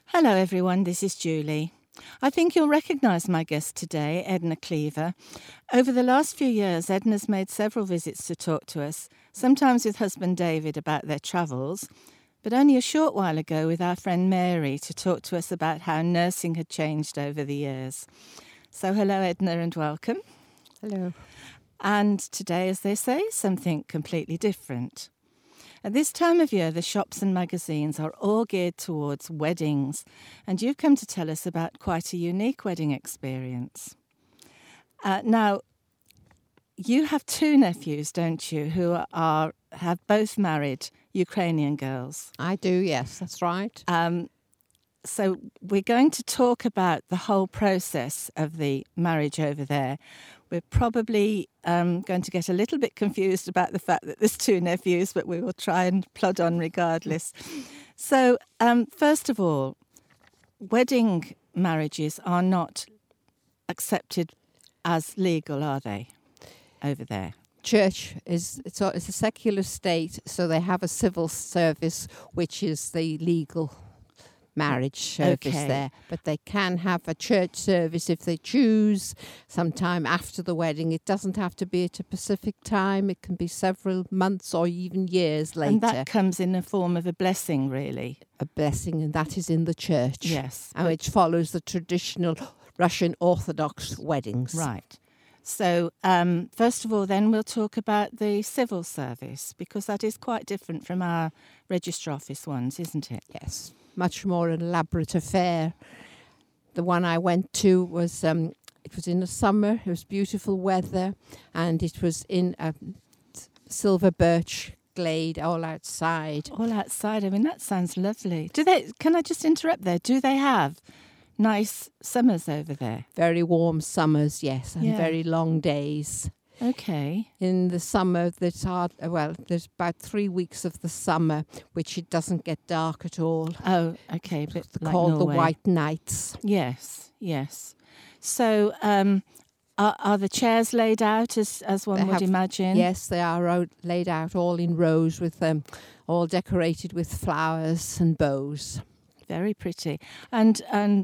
Hello everyone, this is Julie. I think you'll recognise my guest today, Edna Cleaver. Over the last few years, Edna's made several visits to talk to us, sometimes with husband David about their travels, but only a short while ago with our friend Mary to talk to us about how nursing had changed over the years. So hello Edna and welcome. Hello. And today, as they say, something completely different. At this time of year, the shops and magazines are all geared towards weddings, and you've come to tell us about quite a unique wedding experience. Now, you have two nephews, don't you, who have both married Ukrainian girls. I do, yes, that's right. So we're going to talk about the whole process of the marriage over there. We're probably going to get a little bit confused about the fact that there's two nephews, but we will try and plod on regardless. So, first of all, wedding marriages are not accepted as legal, are they, over there? Church it's a secular state, so they have a civil service, which is the legal marriage service there. But they can have a church service if they choose sometime after the wedding. It doesn't have to be at a specific time. It can be several months or even years later. And that comes in the form of a blessing, really. A blessing, and that is in the church. Yes. And which follows the traditional Russian Orthodox weddings. Right. So, first of all, then we'll talk about the civil service, because that is quite different from our register office ones, isn't it? Yes. Much more elaborate affair. The one I went to was, it was in the summer, it was beautiful weather, and it was in a silver birch glade all outside. All outside, I mean, that sounds lovely. Can I just interrupt there, do they have nice summers over there? Very warm summers, yes, and very long days. Okay. In the summer, there's about 3 weeks of the summer, which it doesn't get dark at all. Oh, okay. But like called Norway. the White Nights. Yes, yes. So, are the chairs laid out as one would imagine? Yes, they are laid out all in rows with all decorated with flowers and bows. Very pretty. And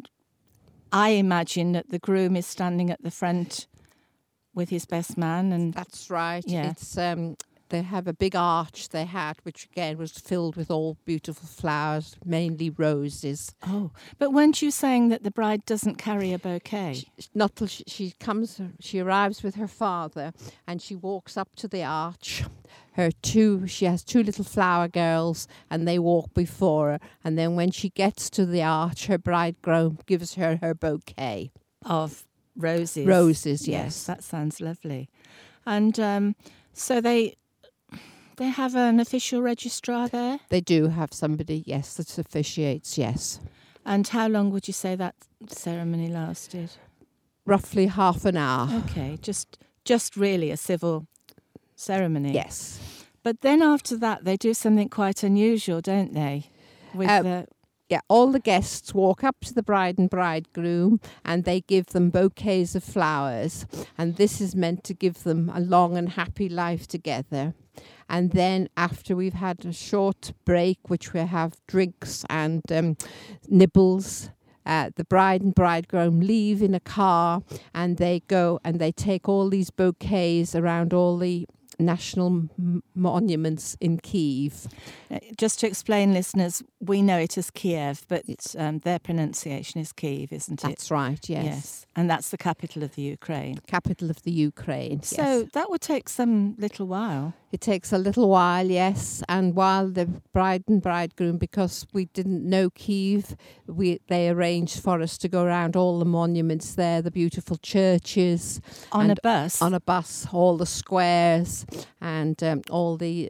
I imagine that the groom is standing at the front with his best man, and that's right. Yeah. It's they have a big arch they had, which again was filled with all beautiful flowers, mainly roses. Oh, but weren't you saying that the bride doesn't carry a bouquet? Not till she arrives with her father, and she walks up to the arch. She has two little flower girls, and they walk before her. And then when she gets to the arch, her bridegroom gives her her bouquet of roses. Roses, yes. That sounds lovely. And so they have an official registrar there? They do have somebody, yes, that officiates, yes. And how long would you say that ceremony lasted? Roughly half an hour. Okay, just really a civil ceremony. Yes. But then after that, they do something quite unusual, don't they? Yeah, all the guests walk up to the bride and bridegroom, and they give them bouquets of flowers. And this is meant to give them a long and happy life together. And then after we've had a short break, which we have drinks and nibbles, the bride and bridegroom leave in a car, and they go and they take all these bouquets around all the national monuments in Kyiv. Just to explain, listeners, we know it as Kiev, but their pronunciation is Kyiv, isn't it? That's right, yes. Yes, and that's the capital of the Ukraine. Capital of the Ukraine, So yes. that would take some little while. It takes a little while, yes, and while the bride and bridegroom, because we didn't know Kyiv, they arranged for us to go around all the monuments there, the beautiful churches. On a bus? On a bus, all the squares and all the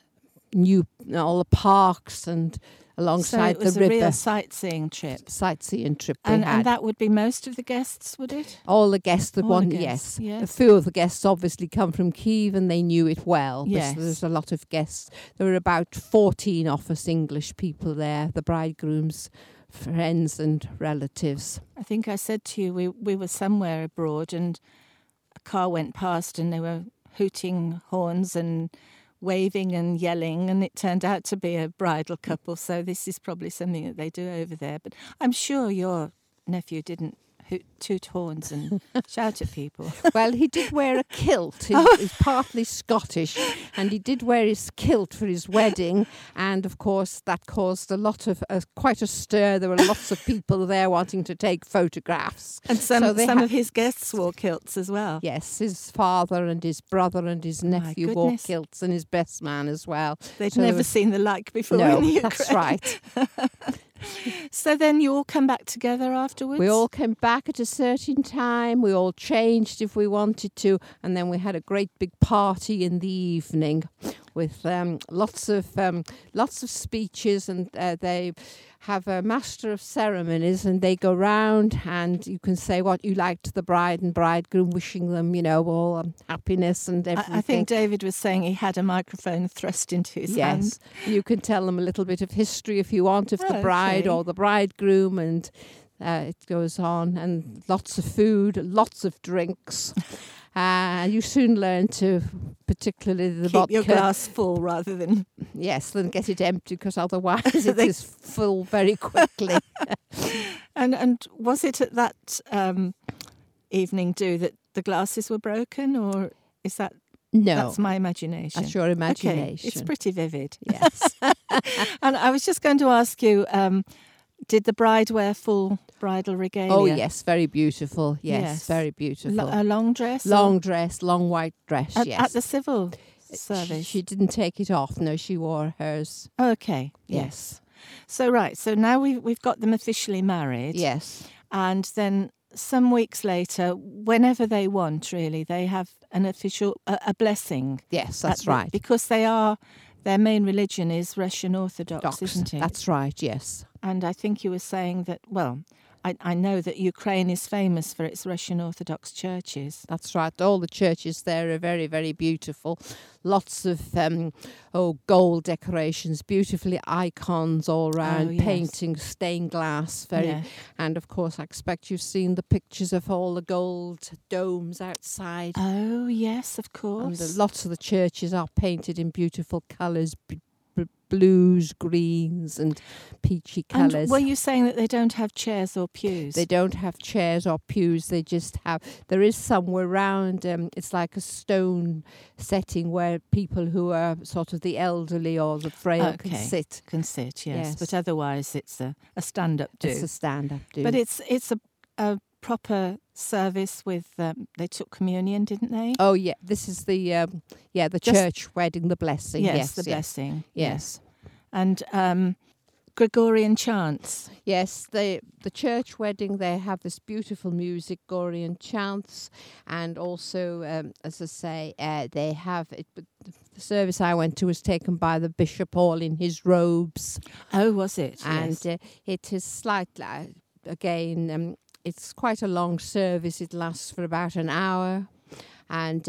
parks and alongside the river. So it was a real sightseeing trip. And that would be most of the guests, would it? All the guests that want, yes. A few of the guests obviously come from Kyiv and they knew it well. Yes. There's a lot of guests. There were about 14 of us English people there, the bridegroom's friends and relatives. I think I said to you, we were somewhere abroad and a car went past and they were hooting horns and waving and yelling, and it turned out to be a bridal couple. So this is probably something that they do over there. But I'm sure your nephew didn't toot horns and shout at people. Well, he did wear a kilt. He's partly Scottish, and he did wear his kilt for his wedding. And of course, that caused a lot of quite a stir. There were lots of people there wanting to take photographs. And some of his guests wore kilts as well. Yes, his father and his brother and his nephew wore kilts, and his best man as well. They'd never seen the like before in the Ukraine. That's right. So then you all come back together afterwards? We all came back at a certain time. We all changed if we wanted to. And then we had a great big party in the evening with lots of speeches. And they have a master of ceremonies, and they go round and you can say what you liked to the bride and bridegroom, wishing them, all happiness and everything. I think David was saying he had a microphone thrust into his hand. Yes, you can tell them a little bit of history if you want of the bride or the bridegroom, and it goes on, and lots of food, lots of drinks. You soon learn to, particularly the vodka, keep your glass full rather than... Yes, than get it empty, because otherwise it is full very quickly. And was it at that evening that the glasses were broken, or is that... No. That's my imagination. That's your imagination. Okay. It's pretty vivid. Yes. And I was just going to ask you, did the bride wear full bridal regalia? Oh, yes, very beautiful. Yes, very beautiful. A long dress? Long dress, long white dress, yes. At the civil service? She didn't take it off. No, she wore hers. Okay, yes. So now we've got them officially married. Yes. And then some weeks later, whenever they want, really, they have an official, a blessing. Yes, that's right. Because their main religion is Russian Orthodox, isn't it? That's right, yes. And I think you were saying that, well, I know that Ukraine is famous for its Russian Orthodox churches. That's right. All the churches there are very, very beautiful. Lots of gold decorations, beautifully icons all round, paintings, stained glass. And of course, I expect you've seen the pictures of all the gold domes outside. Oh, yes, of course. And lots of the churches are painted in beautiful colours, blues, greens and peachy colours. And were you saying that they don't have chairs or pews? They don't have chairs or pews. They just have... There is somewhere round, it's like a stone setting where people who are sort of the elderly or the frail can sit. Can sit, yes. But otherwise it's a stand-up do. It's a stand-up do. But it's a proper service with... they took communion, didn't they? Oh, yeah. This is the church wedding, the blessing. Yes, the blessing. Yes. And Gregorian chants. Yes, the church wedding, they have this beautiful music, Gregorian chants, and also, as I say, they have... The service I went to was taken by the bishop all in his robes. Oh, was it? And it is slightly... Again... It's quite a long service. It lasts for about an hour. And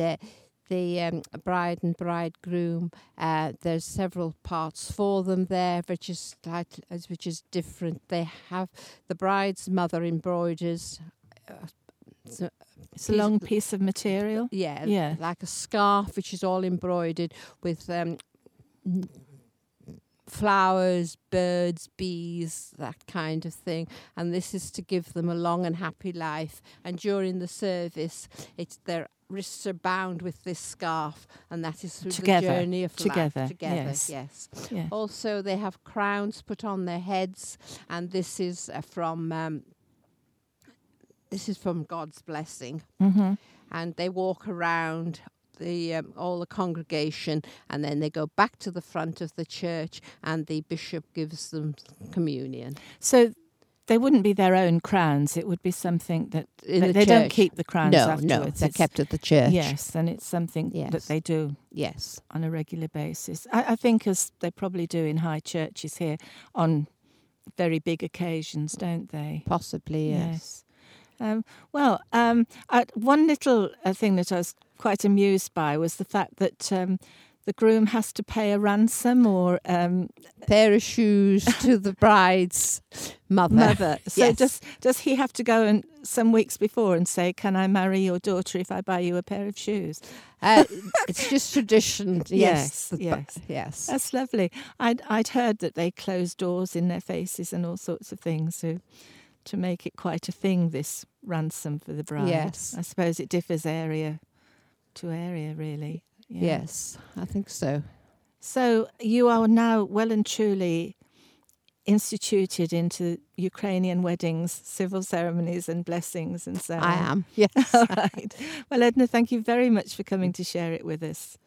the bride and bridegroom, there's several parts for them there, which is different. They have the bride's mother embroiders. It's a long piece of material. Yeah, like a scarf, which is all embroidered with... flowers, birds, bees, that kind of thing. And this is to give them a long and happy life. And during the service, their wrists are bound with this scarf, and that is through the journey of life. Together, yes. Yeah. Also, they have crowns put on their heads, and this is from God's blessing. Mm-hmm. And they walk around all the congregation, and then they go back to the front of the church, and the bishop gives them communion. So they wouldn't be their own crowns. It would be something that they don't keep the crowns afterwards. No, they're kept at the church. Yes, and it's something that they do on a regular basis. I think as they probably do in high churches here on very big occasions, don't they? Possibly, yes. One little thing that I was quite amused by was the fact that the groom has to pay a ransom or pair of shoes to the bride's mother. So Yes. does he have to go and some weeks before and say, "Can I marry your daughter if I buy you a pair of shoes?" It's just tradition. Yes. Yes. That's lovely. I'd heard that they close doors in their faces and all sorts of things to make it quite a thing, this ransom for the bride. Yes. I suppose it differs area to area, really. Yeah. Yes, I think so. So you are now well and truly instituted into Ukrainian weddings, civil ceremonies and blessings and so on. I am. Yes. All right. Well, Edna, thank you very much for coming to share it with us.